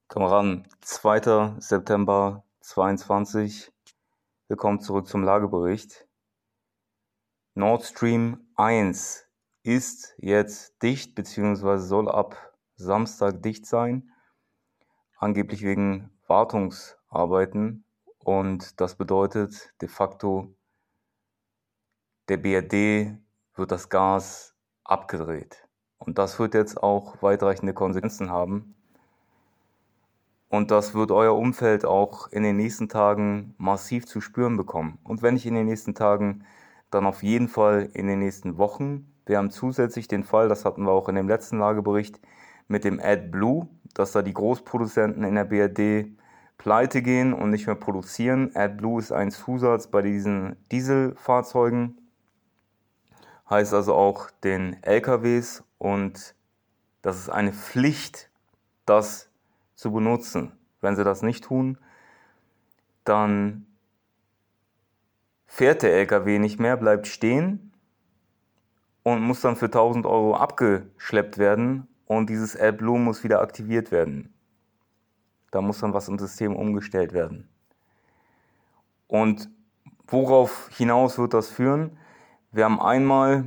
Kameraden, 2. September 22. Willkommen zurück zum Lagebericht. Nord Stream 1 ist jetzt dicht, beziehungsweise soll ab Samstag dicht sein. Angeblich wegen Wartungsarbeiten. Und das bedeutet de facto, der BRD wird das Gas abgedreht. Und das wird jetzt auch weitreichende Konsequenzen haben. Und das wird euer Umfeld auch in den nächsten Tagen massiv zu spüren bekommen. Und wenn nicht in den nächsten Tagen, dann auf jeden Fall in den nächsten Wochen. Wir haben zusätzlich den Fall, das hatten wir auch in dem letzten Lagebericht, mit dem AdBlue, dass da die Großproduzenten in der BRD pleite gehen und nicht mehr produzieren. AdBlue ist ein Zusatz bei diesen Dieselfahrzeugen, heißt also auch den LKWs, und das ist eine Pflicht, das zu benutzen. Wenn sie das nicht tun, dann fährt der LKW nicht mehr, bleibt stehen und muss dann für 1.000 Euro abgeschleppt werden, und dieses AdBlue muss wieder aktiviert werden. Da muss dann was im System umgestellt werden. Und worauf hinaus wird das führen? Wir haben einmal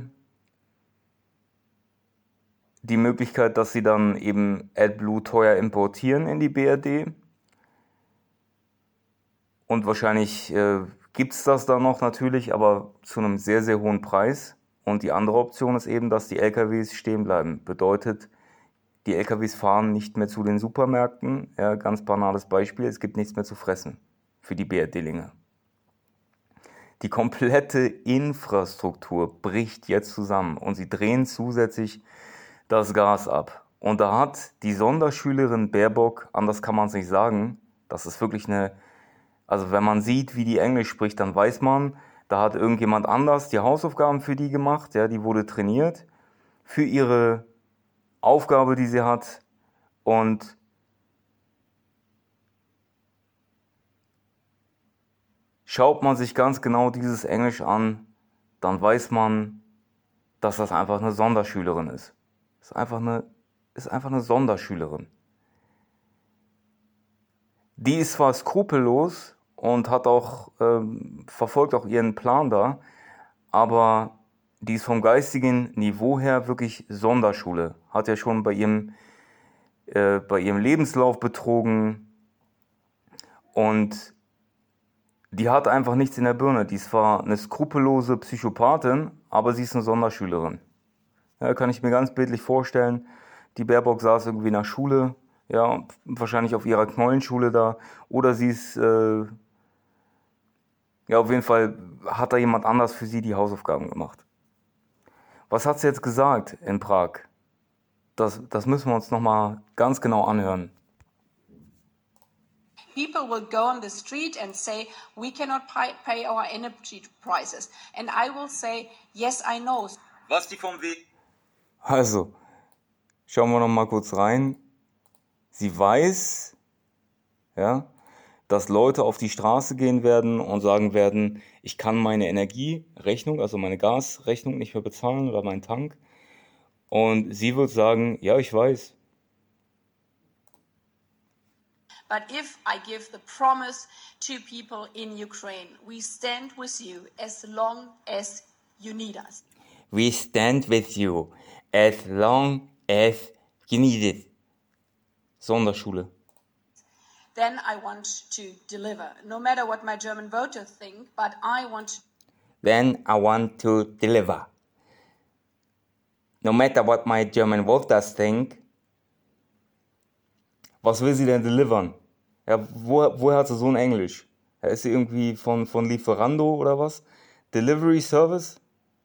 die Möglichkeit, dass sie dann eben AdBlue teuer importieren in die BRD. Und wahrscheinlich gibt es das dann noch natürlich, aber zu einem sehr, sehr hohen Preis. Und die andere Option ist eben, dass die LKWs stehen bleiben. Bedeutet, die LKWs fahren nicht mehr zu den Supermärkten. Ja, ganz banales Beispiel, es gibt nichts mehr zu fressen für die BRD-Linge. Die komplette Infrastruktur bricht jetzt zusammen und sie drehen zusätzlich das Gas ab. Und da hat die Sonderschülerin Baerbock, anders kann man es nicht sagen, das ist wirklich also wenn man sieht, wie die Englisch spricht, dann weiß man, da hat irgendjemand anders die Hausaufgaben für die gemacht, ja, die wurde trainiert für ihre Aufgabe, die sie hat, und schaut man sich ganz genau dieses Englisch an, dann weiß man, dass das einfach eine Sonderschülerin ist. Ist einfach eine Sonderschülerin. Die ist zwar skrupellos und hat auch verfolgt auch ihren Plan da, aber die ist vom geistigen Niveau her wirklich Sonderschule. Hat ja schon bei ihrem Lebenslauf betrogen, und die hat einfach nichts in der Birne. Die ist zwar eine skrupellose Psychopathin, aber sie ist eine Sonderschülerin. Ja, kann ich mir ganz bildlich vorstellen. Die Baerbock saß irgendwie in der Schule, ja, wahrscheinlich auf ihrer Knollenschule da, oder sie ist, ja, auf jeden Fall hat da jemand anders für sie die Hausaufgaben gemacht. Was hat sie jetzt gesagt in Prag? Das müssen wir uns nochmal ganz genau anhören. People will go on the street and say, we cannot pay our energy prices. And I will say, yes, I know. Was die vom Weg... Also, schauen wir nochmal kurz rein. Sie weiß, ja, dass Leute auf die Straße gehen werden und sagen werden, ich kann meine Energierechnung, also meine Gasrechnung nicht mehr bezahlen oder meinen Tank. Und sie wird sagen, ja, ich weiß. But if I give the promise to people in Ukraine, we stand with you as long as you need us. We stand with you as long as you need it. Sonderschule. Then I want to deliver, no matter what my German voters think, but I want. Then I want to deliver. No matter what my German voters think. Was will sie denn delivern? Ja, woher hat sie so ein Englisch? Ja, ist sie irgendwie von Lieferando oder was? Delivery Service?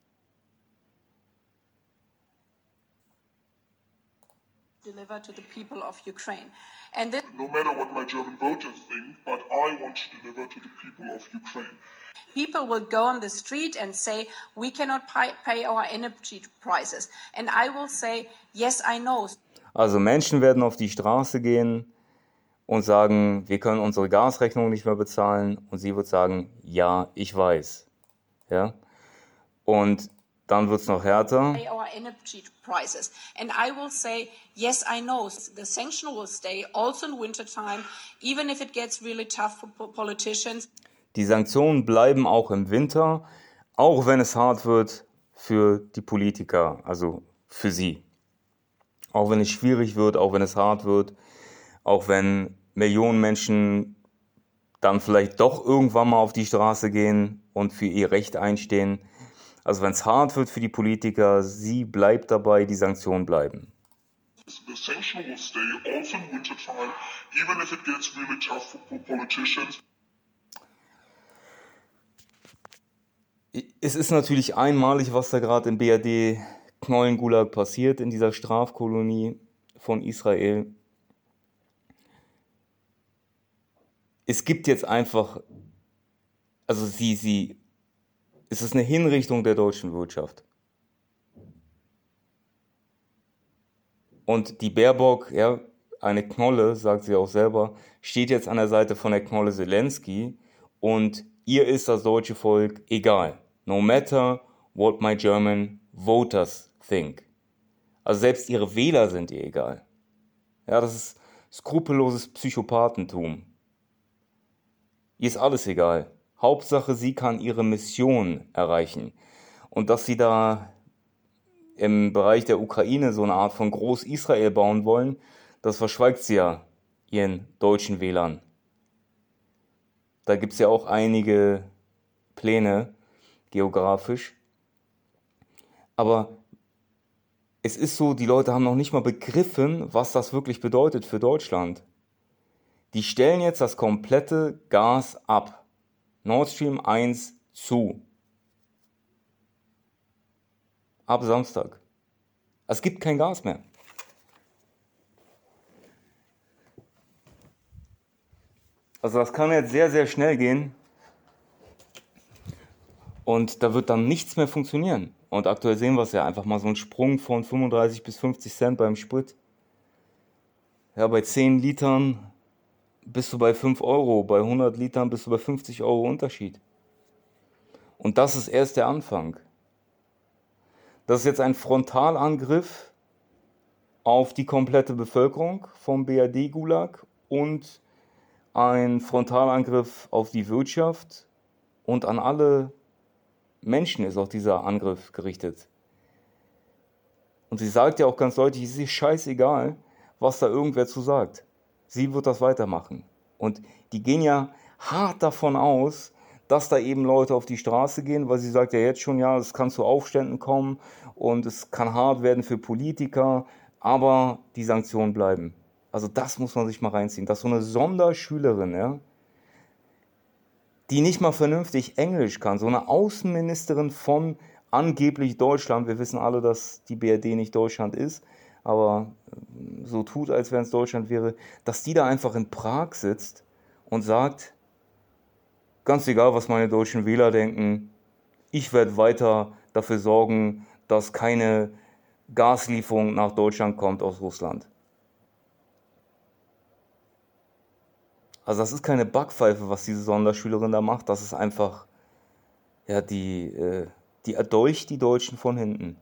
Deliver to the people of Ukraine. And this, no matter what my German voters think, but I want to deliver to the people of Ukraine. People will go on the street and say, we cannot pay our energy prices. And I will say, yes, I know. Also Menschen werden auf die Straße gehen und sagen, wir können unsere Gasrechnung nicht mehr bezahlen. Und sie wird sagen, ja, ich weiß. Ja? Und dann wird es noch härter. Our energy prices. And I will say, yes, I know the sanction will stay also in wintertime, even if it gets really tough for politicians. Die Sanktionen bleiben auch im Winter, auch wenn es hart wird für die Politiker, also für sie. Auch wenn es schwierig wird, auch wenn es hart wird, auch wenn Millionen Menschen dann vielleicht doch irgendwann mal auf die Straße gehen und für ihr Recht einstehen. Also wenn es hart wird für die Politiker, sie bleibt dabei, die Sanktionen bleiben. The sanction will stay also in wintertime, even if it gets really tough for politicians. Es ist natürlich einmalig, was da gerade im BRD-Knollengulag passiert, in dieser Strafkolonie von Israel. Es gibt jetzt einfach, also es ist eine Hinrichtung der deutschen Wirtschaft. Und die Baerbock, ja, eine Knolle, sagt sie auch selber, steht jetzt an der Seite von der Knolle Zelensky und ihr ist das deutsche Volk egal. No matter what my German voters think. Also selbst ihre Wähler sind ihr egal. Ja, das ist skrupelloses Psychopathentum. Ihr ist alles egal. Hauptsache, sie kann ihre Mission erreichen. Und dass sie da im Bereich der Ukraine so eine Art von Groß-Israel bauen wollen, das verschweigt sie ja ihren deutschen Wählern. Da gibt es ja auch einige Pläne, geografisch. Aber es ist so, die Leute haben noch nicht mal begriffen, was das wirklich bedeutet für Deutschland. Die stellen jetzt das komplette Gas ab. Nord Stream 1 zu. Ab Samstag. Es gibt kein Gas mehr. Also das kann jetzt sehr, sehr schnell gehen. Und da wird dann nichts mehr funktionieren. Und aktuell sehen wir es ja einfach mal so einen Sprung von 35 bis 50 Cent beim Sprit. Ja, bei 10 Litern bist du bei 5 Euro, bei 100 Litern bist du bei 50 Euro Unterschied. Und das ist erst der Anfang. Das ist jetzt ein Frontalangriff auf die komplette Bevölkerung vom BRD-Gulag und ein Frontalangriff auf die Wirtschaft und an alle Menschen ist auch dieser Angriff gerichtet. Und sie sagt ja auch ganz deutlich, es ist scheißegal, was da irgendwer zu sagt. Sie wird das weitermachen. Und die gehen ja hart davon aus, dass da eben Leute auf die Straße gehen, weil sie sagt ja jetzt schon, ja, es kann zu Aufständen kommen und es kann hart werden für Politiker, aber die Sanktionen bleiben. Also das muss man sich mal reinziehen. Dass so eine Sonderschülerin, ja, die nicht mal vernünftig Englisch kann, so eine Außenministerin von angeblich Deutschland, wir wissen alle, dass die BRD nicht Deutschland ist, aber so tut, als wenn es Deutschland wäre, dass die da einfach in Prag sitzt und sagt, ganz egal, was meine deutschen Wähler denken, ich werde weiter dafür sorgen, dass keine Gaslieferung nach Deutschland kommt aus Russland. Also das ist keine Backpfeife, was diese Sonderschülerin da macht. Das ist einfach, ja, die erdolcht die Deutschen von hinten.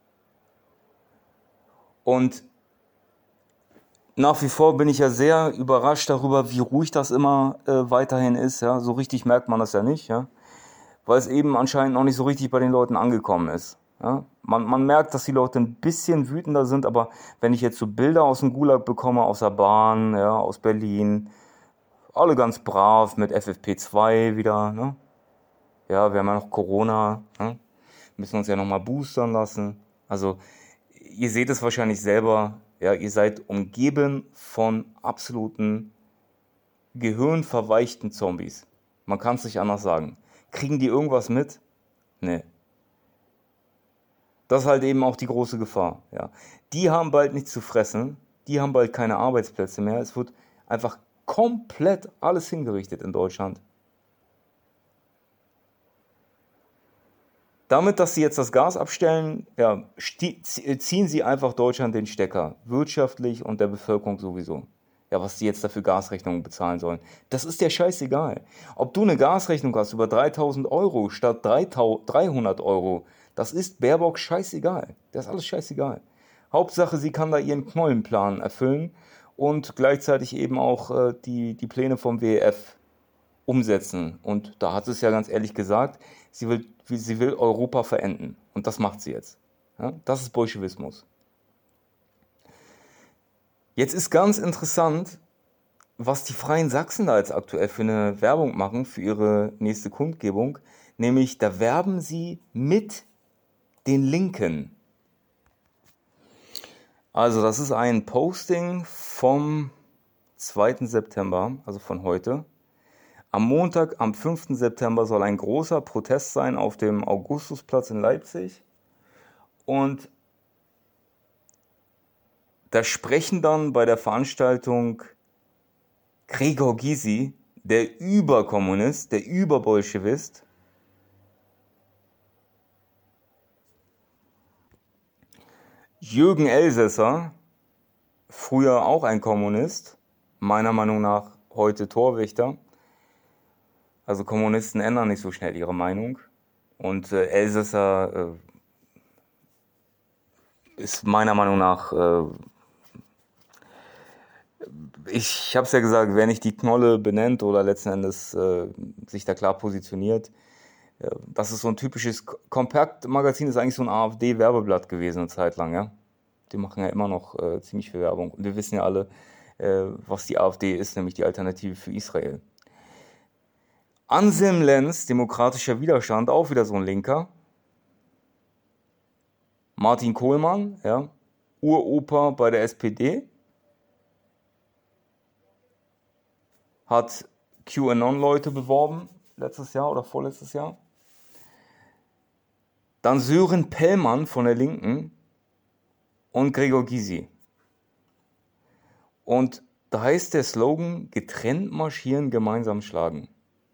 Und nach wie vor bin ich ja sehr überrascht darüber, wie ruhig das immer weiterhin ist. Ja? So richtig merkt man das ja nicht, ja? Weil es eben anscheinend noch nicht so richtig bei den Leuten angekommen ist. Ja? Man merkt, dass die Leute ein bisschen wütender sind, aber wenn ich jetzt so Bilder aus dem Gulag bekomme, aus der Bahn, ja, aus Berlin, alle ganz brav mit FFP2 wieder, ne? Ja, wir haben ja noch Corona, ne? Müssen uns ja nochmal boostern lassen. Also, ihr seht es wahrscheinlich selber, ja, ihr seid umgeben von absoluten gehirnverweichten Zombies. Man kann es nicht anders sagen. Kriegen die irgendwas mit? Nee. Das ist halt eben auch die große Gefahr, ja. Die haben bald nichts zu fressen, die haben bald keine Arbeitsplätze mehr. Es wird einfach komplett alles hingerichtet in Deutschland. Damit, dass sie jetzt das Gas abstellen, ja, ziehen sie einfach Deutschland den Stecker. Wirtschaftlich und der Bevölkerung sowieso. Ja, was die jetzt dafür Gasrechnungen bezahlen sollen. Das ist dir scheißegal. Ob du eine Gasrechnung hast über 3.000 Euro statt 300 Euro, Das ist Baerbock scheißegal. Das ist alles scheißegal. Hauptsache, sie kann da ihren Knollenplan erfüllen und gleichzeitig eben auch die Pläne vom WEF umsetzen. Und da hat sie es ja ganz ehrlich gesagt, sie will Europa verenden. Und das macht sie jetzt. Ja, das ist Bolschewismus. Jetzt ist ganz interessant, was die Freien Sachsen da jetzt aktuell für eine Werbung machen für ihre nächste Kundgebung. Nämlich, da werben sie mit den Linken. Also das ist ein Posting vom 2. September, also von heute. Am Montag, am 5. September soll ein großer Protest sein auf dem Augustusplatz in Leipzig. Und da sprechen dann bei der Veranstaltung Gregor Gysi, der Überkommunist, der Überbolschewist, Jürgen Elsässer, früher auch ein Kommunist, meiner Meinung nach heute Torwächter. Also Kommunisten ändern nicht so schnell ihre Meinung. Und Elsässer ist meiner Meinung nach, ich habe es ja gesagt, wer nicht die Knolle benennt oder letzten Endes sich da klar positioniert, das ist so ein typisches Kompakt-Magazin, ist eigentlich so ein AfD-Werbeblatt gewesen eine Zeit lang, ja. Die machen ja immer noch ziemlich viel Werbung. Und wir wissen ja alle, was die AfD ist, nämlich die Alternative für Israel. Anselm Lenz, demokratischer Widerstand, auch wieder so ein Linker. Martin Kohlmann, ja, Uropa bei der SPD, hat QAnon-Leute beworben, letztes Jahr oder vorletztes Jahr. Dann Sören Pellmann von der Linken und Gregor Gysi. Und da heißt der Slogan, getrennt marschieren, gemeinsam schlagen.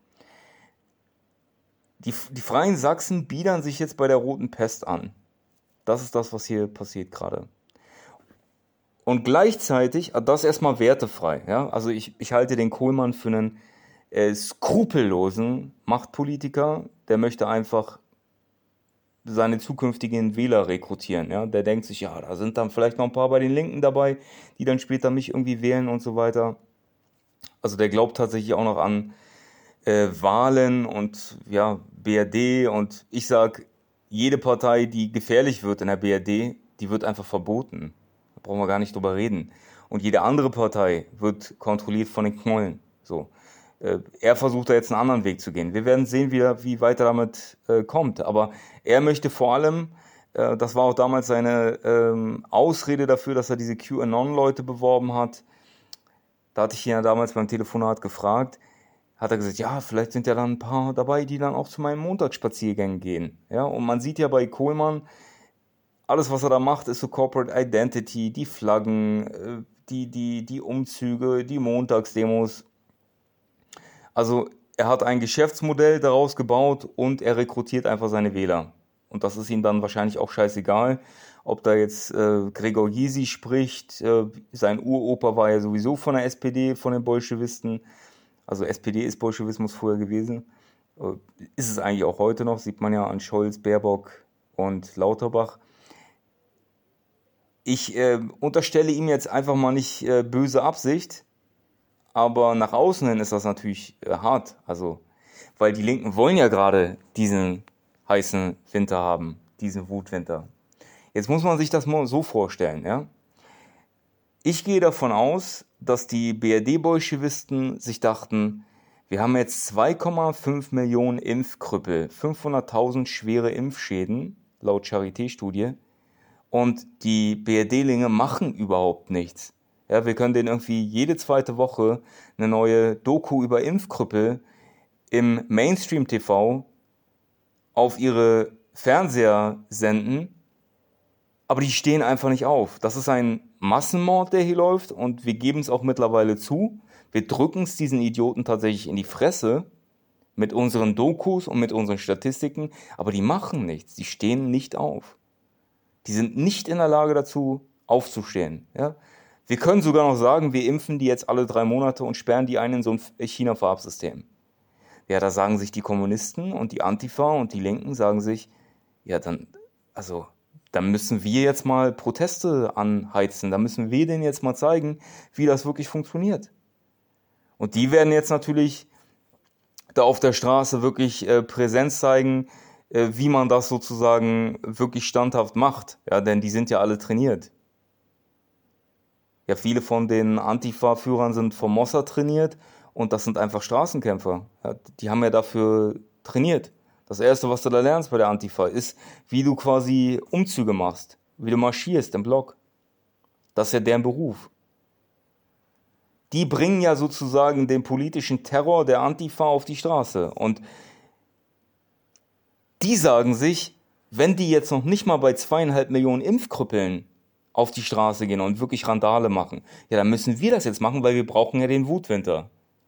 Die Freien Sachsen biedern sich jetzt bei der Roten Pest an. Das ist das, was hier passiert gerade. Und gleichzeitig, das erstmal wertefrei. Ja? Also ich halte den Kohlmann für einen skrupellosen Machtpolitiker, der möchte einfach seine zukünftigen Wähler rekrutieren. Ja? Der denkt sich, ja, da sind dann vielleicht noch ein paar bei den Linken dabei, die dann später mich irgendwie wählen und so weiter. Also der glaubt tatsächlich auch noch an Wahlen und ja, BRD. Und ich sage, jede Partei, die gefährlich wird in der BRD, die wird einfach verboten. Da brauchen wir gar nicht drüber reden. Und jede andere Partei wird kontrolliert von den Knollen. So. Er versucht da jetzt einen anderen Weg zu gehen. Wir werden sehen, wie weit er damit kommt. Aber er möchte vor allem, das war auch damals seine Ausrede dafür, dass er diese QAnon-Leute beworben hat. Da hatte ich ihn ja damals beim Telefonat gefragt, hat er gesagt, ja, vielleicht sind ja dann ein paar dabei, die dann auch zu meinen Montagsspaziergängen gehen. Ja, und man sieht ja bei Kohlmann, alles, was er da macht, ist so Corporate Identity, die Flaggen, die Umzüge, die Montagsdemos. Also er hat ein Geschäftsmodell daraus gebaut und er rekrutiert einfach seine Wähler. Und das ist ihm dann wahrscheinlich auch scheißegal, ob da jetzt Gregor Gysi spricht. Sein Uropa war ja sowieso von der SPD, von den Bolschewisten. Also SPD ist Bolschewismus früher gewesen. Ist es eigentlich auch heute noch, sieht man ja an Scholz, Baerbock und Lauterbach. Ich unterstelle ihm jetzt einfach mal nicht böse Absicht, aber nach außen hin ist das natürlich hart. Also, weil die Linken wollen ja gerade diesen heißen Winter haben, diesen Wutwinter. Jetzt muss man sich das mal so vorstellen, ja. Ich gehe davon aus, dass die BRD-Bolschewisten sich dachten, wir haben jetzt 2,5 Millionen Impfkrüppel, 500.000 schwere Impfschäden, laut Charité-Studie, und die BRD-Linge machen überhaupt nichts. Ja, wir können denen irgendwie jede zweite Woche eine neue Doku über Impfkrüppel im Mainstream-TV auf ihre Fernseher senden, aber die stehen einfach nicht auf. Das ist ein Massenmord, der hier läuft, und wir geben es auch mittlerweile zu. Wir drücken es diesen Idioten tatsächlich in die Fresse mit unseren Dokus und mit unseren Statistiken, aber die machen nichts, die stehen nicht auf. Die sind nicht in der Lage dazu, aufzustehen. Ja? Wir können sogar noch sagen, wir impfen die jetzt alle 3 Monate und sperren die ein in so ein China-Farbsystem. Ja, da sagen sich die Kommunisten und die Antifa und die Linken, sagen sich, ja, dann müssen wir jetzt mal Proteste anheizen. Da müssen wir denen jetzt mal zeigen, wie das wirklich funktioniert. Und die werden jetzt natürlich da auf der Straße wirklich Präsenz zeigen, wie man das sozusagen wirklich standhaft macht. Ja, denn die sind ja alle trainiert. Ja, viele von den Antifa-Führern sind vom Mossad trainiert und das sind einfach Straßenkämpfer. Ja, die haben ja dafür trainiert. Das Erste, was du da lernst bei der Antifa, ist, wie du quasi Umzüge machst, wie du marschierst im Block. Das ist ja deren Beruf. Die bringen ja sozusagen den politischen Terror der Antifa auf die Straße. Und die sagen sich, wenn die jetzt noch nicht mal bei 2,5 Millionen Impfkrüppeln auf die Straße gehen und wirklich Randale machen, ja, dann müssen wir das jetzt machen, weil wir brauchen ja den Wutwinter.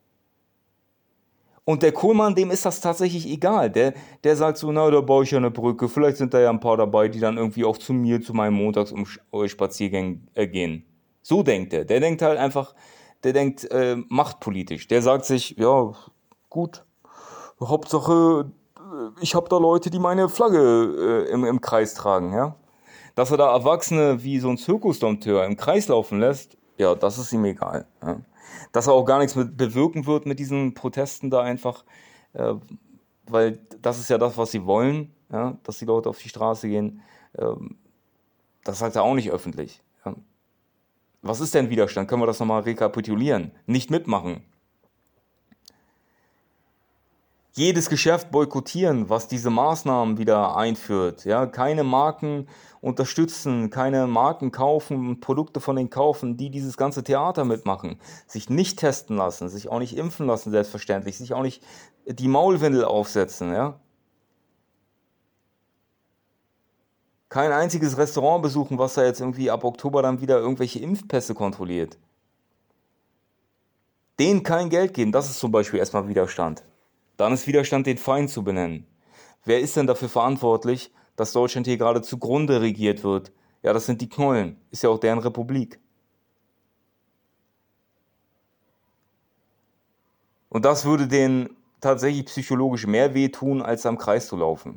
Und der Kohlmann, dem ist das tatsächlich egal. Der sagt so, na, da baue ich ja eine Brücke. Vielleicht sind da ja ein paar dabei, die dann irgendwie auch zu mir, zu meinem Montagsspaziergang gehen. So denkt er. Der denkt halt einfach, machtpolitisch. Der sagt sich, ja, gut, Hauptsache, ich habe da Leute, die meine Flagge im Kreis tragen, ja. Dass er da Erwachsene wie so ein Zirkusdompteur im Kreis laufen lässt, ja, das ist ihm egal. Ja. Dass er auch gar nichts bewirken wird mit diesen Protesten da einfach, weil das ist ja das, was sie wollen, ja, dass die Leute auf die Straße gehen. Das sagt er auch nicht öffentlich. Ja. Was ist denn Widerstand? Können wir das nochmal rekapitulieren? Nicht mitmachen. Jedes Geschäft boykottieren, was diese Maßnahmen wieder einführt. Ja, keine Marken unterstützen, keine Marken kaufen, Produkte von denen kaufen, die dieses ganze Theater mitmachen. Sich nicht testen lassen, sich auch nicht impfen lassen, selbstverständlich, sich auch nicht die Maulwindel aufsetzen. Ja. Kein einziges Restaurant besuchen, was da jetzt irgendwie ab Oktober dann wieder irgendwelche Impfpässe kontrolliert. Denen kein Geld geben, das ist zum Beispiel erstmal Widerstand. Dann ist Widerstand, den Feind zu benennen. Wer ist denn dafür verantwortlich, dass Deutschland hier gerade zugrunde regiert wird? Ja, das sind die Knollen. Ist ja auch deren Republik. Und das würde denen tatsächlich psychologisch mehr wehtun, als am Kreis zu laufen.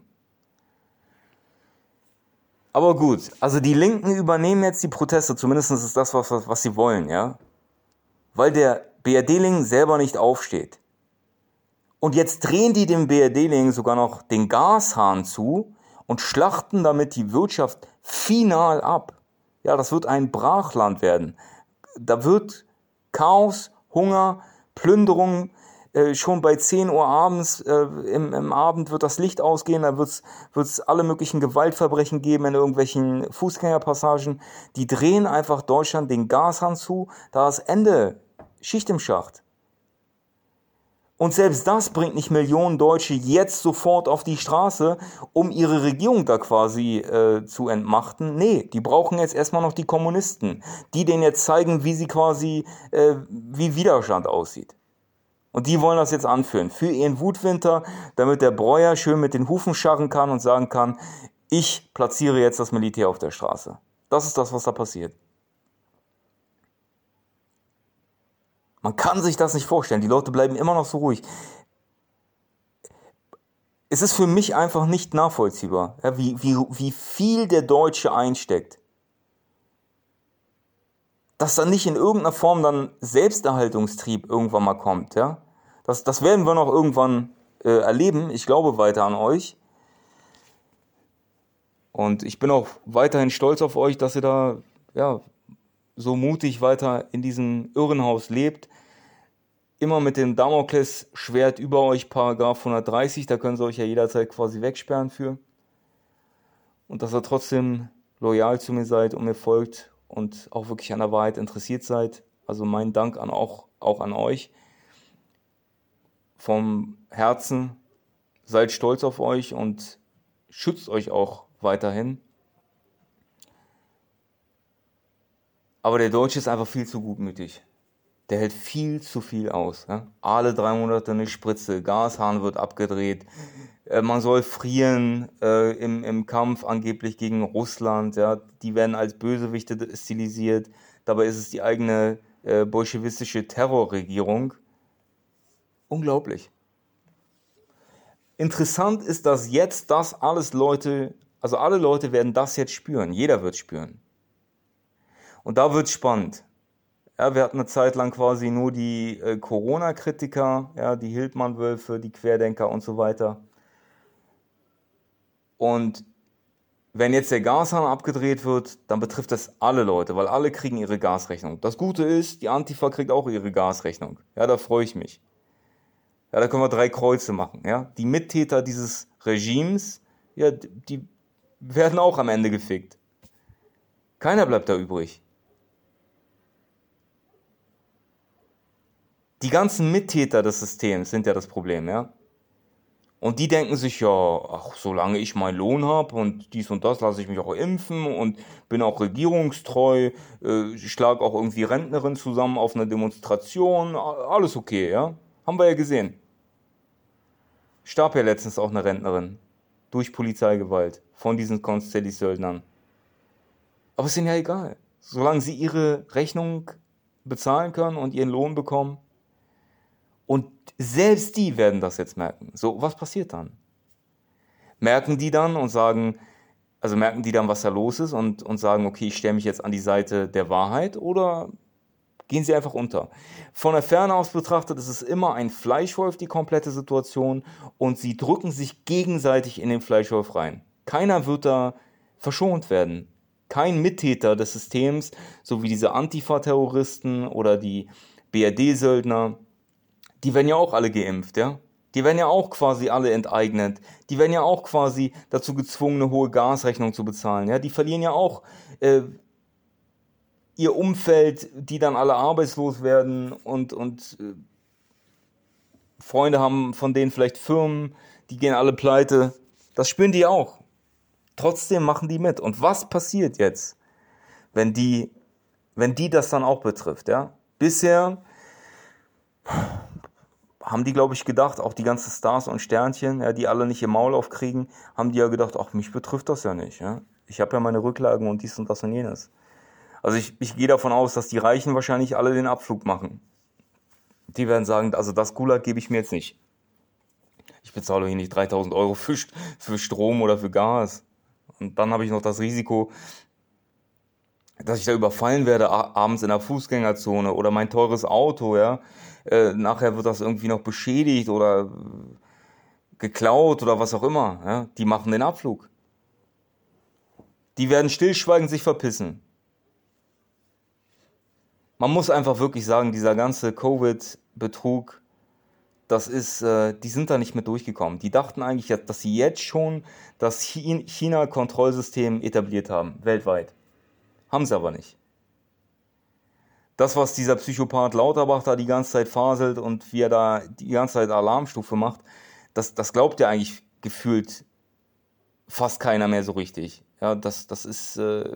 Aber gut, also die Linken übernehmen jetzt die Proteste, zumindest ist das, was sie wollen, ja? Weil der BRD-Ling selber nicht aufsteht. Und jetzt drehen die dem BRD-Ling sogar noch den Gashahn zu und schlachten damit die Wirtschaft final ab. Ja, das wird ein Brachland werden. Da wird Chaos, Hunger, Plünderung, schon bei 10 Uhr abends, im Abend wird das Licht ausgehen, da wird's alle möglichen Gewaltverbrechen geben in irgendwelchen Fußgängerpassagen. Die drehen einfach Deutschland den Gashahn zu, da ist Ende, Schicht im Schacht. Und selbst das bringt nicht Millionen Deutsche jetzt sofort auf die Straße, um ihre Regierung da quasi zu entmachten. Nee, die brauchen jetzt erstmal noch die Kommunisten, die denen jetzt zeigen, wie sie quasi, wie Widerstand aussieht. Und die wollen das jetzt anführen für ihren Wutwinter, damit der Breuer schön mit den Hufen scharren kann und sagen kann, ich platziere jetzt das Militär auf der Straße. Das ist das, was da passiert. Man kann sich das nicht vorstellen. Die Leute bleiben immer noch so ruhig. Es ist für mich einfach nicht nachvollziehbar, ja, wie viel der Deutsche einsteckt. Dass da nicht in irgendeiner Form dann Selbsterhaltungstrieb irgendwann mal kommt. Ja? Das werden wir noch irgendwann erleben. Ich glaube weiter an euch. Und ich bin auch weiterhin stolz auf euch, dass ihr da ja, so mutig weiter in diesem Irrenhaus lebt. Immer mit dem Damoklesschwert über euch, Paragraph 130, da können sie euch ja jederzeit quasi wegsperren für. Und dass ihr trotzdem loyal zu mir seid und mir folgt und auch wirklich an der Wahrheit interessiert seid. Also mein Dank auch an euch. Vom Herzen, seid stolz auf euch und schützt euch auch weiterhin. Aber der Deutsche ist einfach viel zu gutmütig. Der hält viel zu viel aus. Ja? Alle 3 Monate eine Spritze, Gashahn wird abgedreht. Man soll frieren im Kampf angeblich gegen Russland. Ja? Die werden als Bösewichte stilisiert. Dabei ist es die eigene bolschewistische Terrorregierung. Unglaublich. Interessant ist, dass jetzt das alles Leute Also alle Leute werden das jetzt spüren. Jeder wird spüren. Und da wird's spannend. Ja, wir hatten eine Zeit lang quasi nur die Corona-Kritiker, ja, die Hildmann-Wölfe, die Querdenker und so weiter. Und wenn jetzt der Gashahn abgedreht wird, dann betrifft das alle Leute, weil alle kriegen ihre Gasrechnung. Das Gute ist, die Antifa kriegt auch ihre Gasrechnung. Ja, da freue ich mich. Ja, da können wir 3 Kreuze machen. Ja, die Mittäter dieses Regimes, ja, die werden auch am Ende gefickt. Keiner bleibt da übrig. Die ganzen Mittäter des Systems sind ja das Problem, ja. Und die denken sich, ja, ach, solange ich meinen Lohn habe und dies und das, lasse ich mich auch impfen und bin auch regierungstreu, schlage auch irgendwie Rentnerin zusammen auf einer Demonstration, alles okay, ja. Haben wir ja gesehen. Starb ja letztens auch eine Rentnerin durch Polizeigewalt von diesen Constelli-Söldnern. Aber ist ihnen ja egal. Solange sie ihre Rechnung bezahlen können und ihren Lohn bekommen. Und selbst die werden das jetzt merken. So, was passiert dann? Merken die dann, was da los ist und sagen, okay, ich stelle mich jetzt an die Seite der Wahrheit, oder gehen sie einfach unter? Von der Ferne aus betrachtet ist es immer ein Fleischwolf, die komplette Situation, und sie drücken sich gegenseitig in den Fleischwolf rein. Keiner wird da verschont werden. Kein Mittäter des Systems, so wie diese Antifa-Terroristen oder die BRD-Söldner, die werden ja auch alle geimpft, ja? Die werden ja auch quasi alle enteignet. Die werden ja auch quasi dazu gezwungen, eine hohe Gasrechnung zu bezahlen, ja? Die verlieren ja auch ihr Umfeld, die dann alle arbeitslos werden und Freunde haben von denen vielleicht Firmen, die gehen alle pleite. Das spüren die auch. Trotzdem machen die mit. Und was passiert jetzt, wenn die das dann auch betrifft, ja? Bisher haben die, glaube ich, gedacht, auch die ganzen Stars und Sternchen, ja, die alle nicht ihr Maul aufkriegen, haben die ja gedacht, ach, mich betrifft das ja nicht, ja. Ich habe ja meine Rücklagen und dies und das und jenes. Also ich gehe davon aus, dass die Reichen wahrscheinlich alle den Abflug machen. Die werden sagen, also das Gulag gebe ich mir jetzt nicht. Ich bezahle hier nicht 3.000 Euro für Strom oder für Gas. Und dann habe ich noch das Risiko, dass ich da überfallen werde abends in der Fußgängerzone, oder mein teures Auto, ja. Nachher wird das irgendwie noch beschädigt oder geklaut oder was auch immer, ja. Die machen den Abflug. Die werden stillschweigend sich verpissen. Man muss einfach wirklich sagen, dieser ganze Covid-Betrug, die sind da nicht mit durchgekommen. Die dachten eigentlich, dass sie jetzt schon das China-Kontrollsystem etabliert haben, weltweit. Haben sie aber nicht. Das, was dieser Psychopath Lauterbach da die ganze Zeit faselt und wie er da die ganze Zeit Alarmstufe macht, das glaubt ja eigentlich gefühlt fast keiner mehr so richtig. Ja, das ist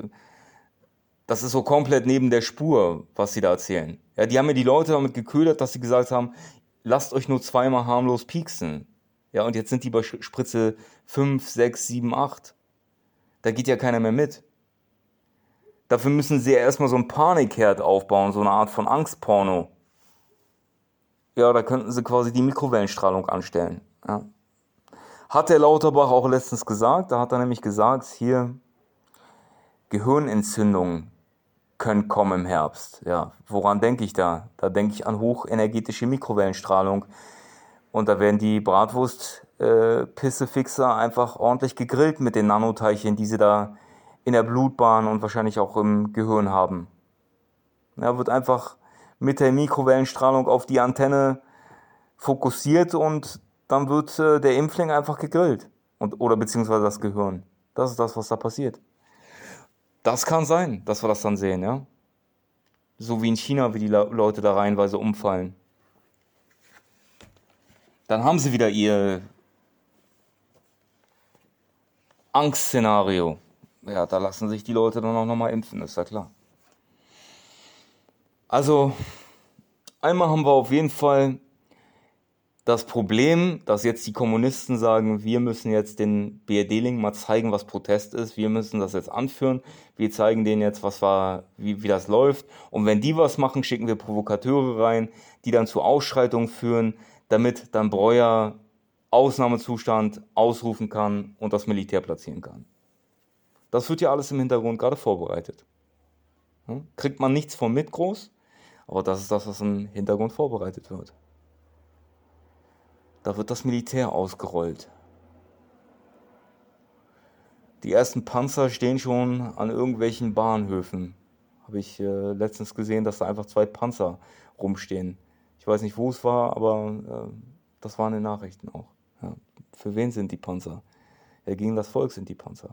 so komplett neben der Spur, was sie da erzählen. Ja, die haben ja die Leute damit geködert, dass sie gesagt haben, lasst euch nur 2-mal harmlos pieksen. Ja, und jetzt sind die bei Spritze 5, 6, 7, 8. Da geht ja keiner mehr mit. Dafür müssen sie ja erstmal so einen Panikherd aufbauen, so eine Art von Angstporno. Ja, da könnten sie quasi die Mikrowellenstrahlung anstellen. Ja. Hat der Lauterbach auch letztens gesagt, da hat er nämlich gesagt, hier, Gehirnentzündungen können kommen im Herbst. Ja, woran denke ich da? Da denke ich an hochenergetische Mikrowellenstrahlung. Und da werden die Bratwurst-Pissefixer einfach ordentlich gegrillt mit den Nanoteilchen, die sie da in der Blutbahn und wahrscheinlich auch im Gehirn haben. Ja, wird einfach mit der Mikrowellenstrahlung auf die Antenne fokussiert und dann wird der Impfling einfach gegrillt. Oder beziehungsweise das Gehirn. Das ist das, was da passiert. Das kann sein, dass wir das dann sehen, ja. So wie in China, wie die Leute da reihenweise umfallen. Dann haben sie wieder ihr Angstszenario. Ja, da lassen sich die Leute dann auch nochmal impfen, ist ja klar. Also, einmal haben wir auf jeden Fall das Problem, dass jetzt die Kommunisten sagen, wir müssen jetzt den BRD-Lingen mal zeigen, was Protest ist. Wir müssen das jetzt anführen. Wir zeigen denen jetzt, wie das läuft. Und wenn die was machen, schicken wir Provokateure rein, die dann zu Ausschreitungen führen, damit dann Breuer Ausnahmezustand ausrufen kann und das Militär platzieren kann. Das wird ja alles im Hintergrund gerade vorbereitet. Ja? Kriegt man nichts von mit groß, aber das ist das, was im Hintergrund vorbereitet wird. Da wird das Militär ausgerollt. Die ersten Panzer stehen schon an irgendwelchen Bahnhöfen. Habe ich letztens gesehen, dass da einfach 2 Panzer rumstehen. Ich weiß nicht, wo es war, aber das waren in den Nachrichten auch. Ja. Für wen sind die Panzer? Ja, gegen das Volk sind die Panzer.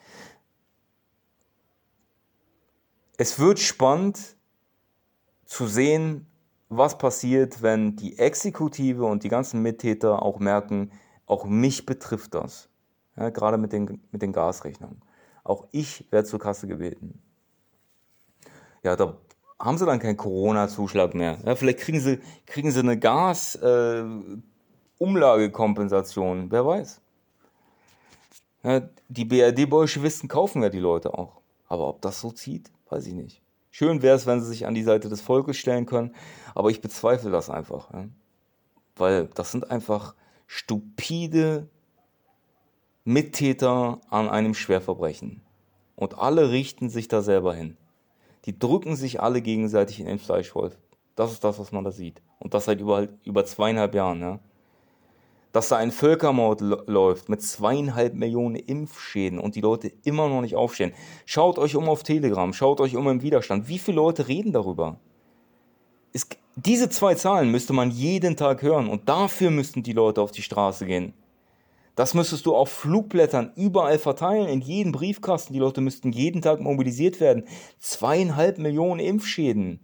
Es wird spannend zu sehen, was passiert, wenn die Exekutive und die ganzen Mittäter auch merken, auch mich betrifft das. Ja, gerade mit den Gasrechnungen. Auch ich werde zur Kasse gebeten. Ja, da haben sie dann keinen Corona-Zuschlag mehr. Ja, vielleicht kriegen sie eine Gas-Umlagekompensation, wer weiß. Ja, die BRD-Bolschewisten kaufen ja die Leute auch. Aber ob das so zieht, weiß ich nicht. Schön wäre es, wenn sie sich an die Seite des Volkes stellen können, aber ich bezweifle das einfach. Ja. Weil das sind einfach stupide Mittäter an einem Schwerverbrechen. Und alle richten sich da selber hin. Die drücken sich alle gegenseitig in den Fleischwolf. Das ist das, was man da sieht. Und das seit über 2,5 Jahren. Ja. Dass da ein Völkermord läuft mit 2,5 Millionen Impfschäden und die Leute immer noch nicht aufstehen. Schaut euch um auf Telegram, schaut euch um im Widerstand. Wie viele Leute reden darüber? Diese 2 Zahlen müsste man jeden Tag hören und dafür müssten die Leute auf die Straße gehen. Das müsstest du auf Flugblättern überall verteilen, in jedem Briefkasten. Die Leute müssten jeden Tag mobilisiert werden. 2,5 Millionen Impfschäden.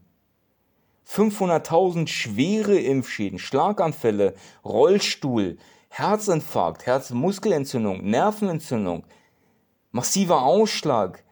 500.000 schwere Impfschäden, Schlaganfälle, Rollstuhl, Herzinfarkt, Herzmuskelentzündung, Nervenentzündung, massiver Ausschlag.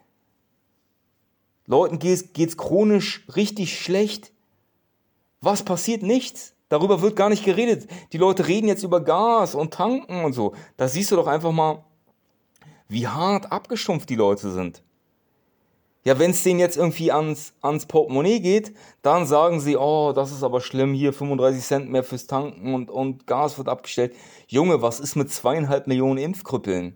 Leuten geht's chronisch richtig schlecht. Was passiert? Nichts. Darüber wird gar nicht geredet. Die Leute reden jetzt über Gas und Tanken und so. Da siehst du doch einfach mal, wie hart abgestumpft die Leute sind. Ja, wenn es denen jetzt irgendwie ans Portemonnaie geht, dann sagen sie, oh, das ist aber schlimm, hier 35 Cent mehr fürs Tanken und Gas wird abgestellt. Junge, was ist mit 2,5 Millionen Impfkrüppeln?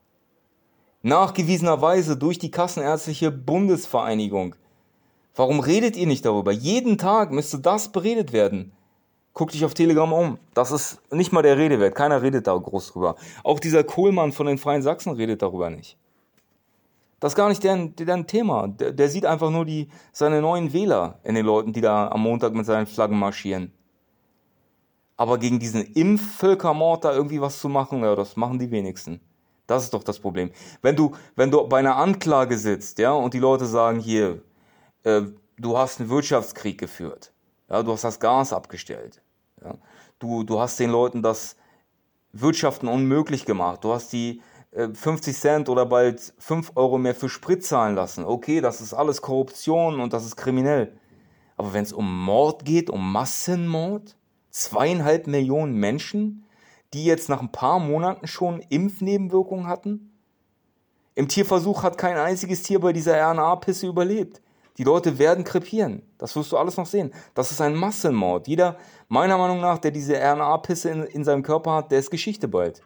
Nachgewiesenerweise durch die Kassenärztliche Bundesvereinigung. Warum redet ihr nicht darüber? Jeden Tag müsste das beredet werden. Guck dich auf Telegram um. Das ist nicht mal der Rede wert. Keiner redet da groß drüber. Auch dieser Kohlmann von den Freien Sachsen redet darüber nicht. Das ist gar nicht deren Thema. Der sieht einfach nur seine neuen Wähler in den Leuten, die da am Montag mit seinen Flaggen marschieren. Aber gegen diesen Impfvölkermord da irgendwie was zu machen, ja, das machen die wenigsten. Das ist doch das Problem. Wenn du bei einer Anklage sitzt, ja, und die Leute sagen hier, du hast einen Wirtschaftskrieg geführt, ja, du hast das Gas abgestellt, ja, du hast den Leuten das Wirtschaften unmöglich gemacht, du hast die 50 Cent oder bald 5 Euro mehr für Sprit zahlen lassen. Okay, das ist alles Korruption und das ist kriminell. Aber wenn es um Mord geht, um Massenmord, 2,5 Millionen Menschen, die jetzt nach ein paar Monaten schon Impfnebenwirkungen hatten? Im Tierversuch hat kein einziges Tier bei dieser RNA-Pisse überlebt. Die Leute werden krepieren. Das wirst du alles noch sehen. Das ist ein Massenmord. Jeder, meiner Meinung nach, der diese RNA-Pisse in seinem Körper hat, der ist Geschichte bald.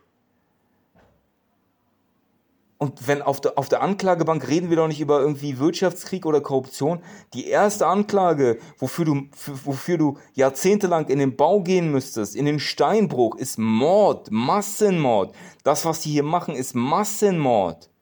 Und wenn auf der Anklagebank reden wir doch nicht über irgendwie Wirtschaftskrieg oder Korruption. Die erste Anklage, wofür du jahrzehntelang in den Bau gehen müsstest, in den Steinbruch, ist Mord, Massenmord. Das, was die hier machen, ist Massenmord.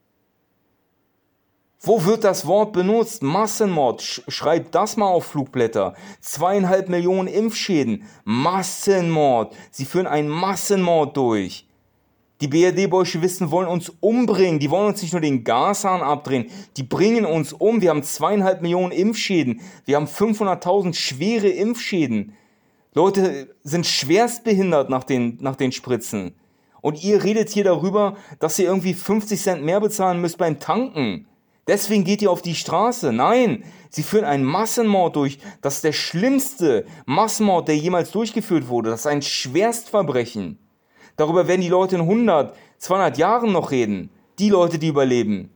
Wo wird das Wort benutzt? Massenmord. Schreibt das mal auf Flugblätter. 2,5 Millionen Impfschäden. Massenmord. Sie führen einen Massenmord durch. Die BRD-Bolschewisten wollen uns umbringen. Die wollen uns nicht nur den Gashahn abdrehen. Die bringen uns um. Wir haben 2,5 Millionen Impfschäden. Wir haben 500.000 schwere Impfschäden. Leute sind schwerstbehindert nach den Spritzen. Und ihr redet hier darüber, dass ihr irgendwie 50 Cent mehr bezahlen müsst beim Tanken. Deswegen geht ihr auf die Straße. Nein, sie führen einen Massenmord durch. Das ist der schlimmste Massenmord, der jemals durchgeführt wurde. Das ist ein Schwerstverbrechen. Darüber werden die Leute in 100, 200 Jahren noch reden. Die Leute, die überleben.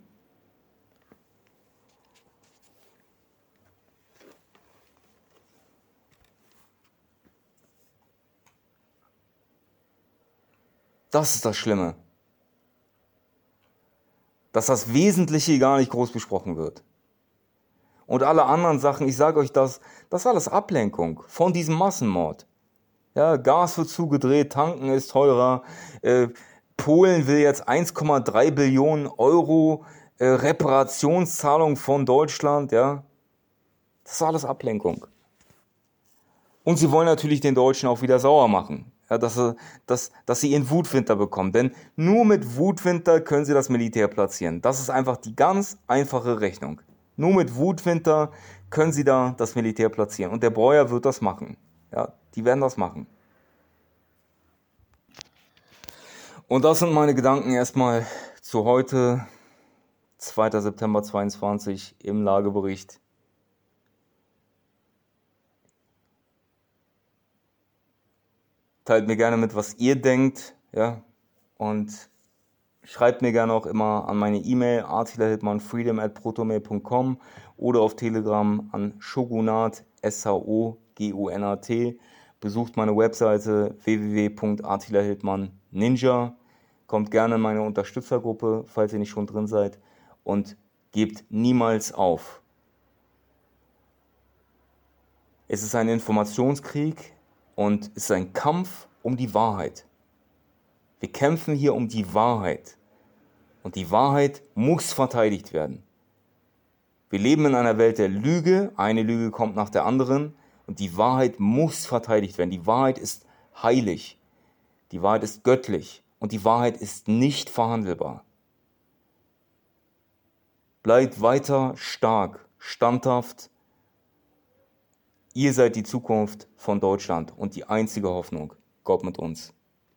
Das ist das Schlimme. dass das Wesentliche gar nicht groß besprochen wird. Und alle anderen Sachen, ich sage euch das ist alles Ablenkung von diesem Massenmord. Ja, Gas wird zugedreht, tanken ist teurer, Polen will jetzt 1,3 Billionen Euro Reparationszahlung von Deutschland, ja. Das ist alles Ablenkung. Und sie wollen natürlich den Deutschen auch wieder sauer machen, ja, dass sie ihren Wutwinter bekommen. Denn nur mit Wutwinter können sie das Militär platzieren. Das ist einfach die ganz einfache Rechnung. Nur mit Wutwinter können sie da das Militär platzieren. Und der Breuer wird das machen. Ja, die werden das machen. Und das sind meine Gedanken erstmal zu heute, 2. September 2022 im Lagebericht. Teilt mir gerne mit, was ihr denkt, ja, und schreibt mir gerne auch immer an meine E-Mail atilerhildmann@protonmail.com oder auf Telegram an Shogunat, SHOGUNAT. Besucht meine Webseite www.atilerhildmann-ninja. Kommt gerne in meine Unterstützergruppe, falls ihr nicht schon drin seid, und gebt niemals auf. Es ist ein Informationskrieg und es ist ein Kampf um die Wahrheit. Wir kämpfen hier um die Wahrheit. Und die Wahrheit muss verteidigt werden. Wir leben in einer Welt der Lüge. Eine Lüge kommt nach der anderen. Und die Wahrheit muss verteidigt werden. Die Wahrheit ist heilig. Die Wahrheit ist göttlich. Und die Wahrheit ist nicht verhandelbar. Bleibt weiter stark, standhaft. Ihr seid die Zukunft von Deutschland und die einzige Hoffnung. Gott mit uns.